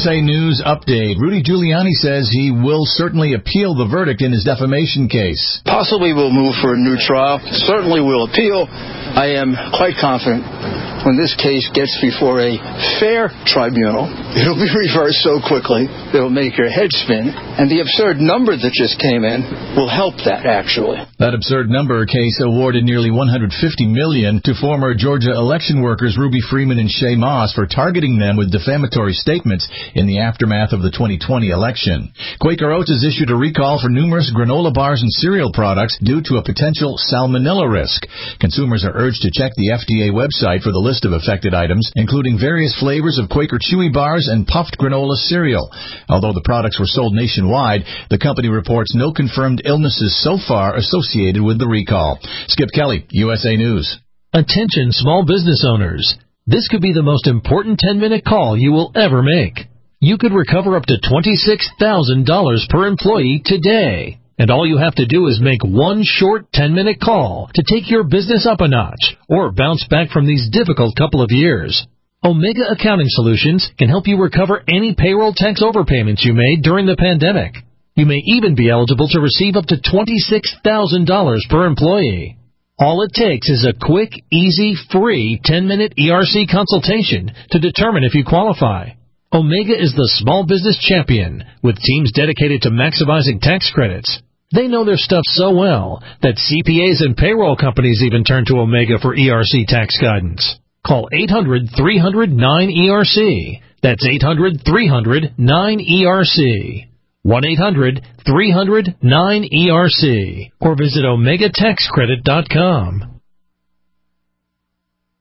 USA News update. Rudy Giuliani says he will certainly appeal the verdict in his defamation case. Possibly will move for a new trial. Certainly will appeal. I am quite confident when this case gets before a fair tribunal, it'll be reversed so quickly that it'll make your head spin. And the absurd number that just came in will help that, actually. That absurd number case awarded nearly $150 million to former Georgia election workers Ruby Freeman and Shay Moss for targeting them with defamatory statements in the aftermath of the 2020 election. Quaker Oats has issued a recall for numerous granola bars and cereal products due to a potential salmonella risk. Consumers are urged to check the FDA website for the list of affected items, including various flavors of Quaker Chewy bars and puffed granola cereal. Although the products were sold nationwide, the company reports no confirmed illnesses so far associated with the recall. Skip Kelly, USA News. Attention small business owners. This could be the most important 10-minute call you will ever make. You could recover up to $26,000 per employee today. And all you have to do is make one short 10-minute call to take your business up a notch or bounce back from these difficult couple of years. Omega Accounting Solutions can help you recover any payroll tax overpayments you made during the pandemic. You may even be eligible to receive up to $26,000 per employee. All it takes is a quick, easy, free 10-minute ERC consultation to determine if you qualify. Omega is the small business champion with teams dedicated to maximizing tax credits. They know their stuff so well that CPAs and payroll companies even turn to Omega for ERC tax guidance. Call 800-300-9ERC. That's 800-300-9ERC. 1-800-300-9ERC. Or visit OmegaTaxCredit.com.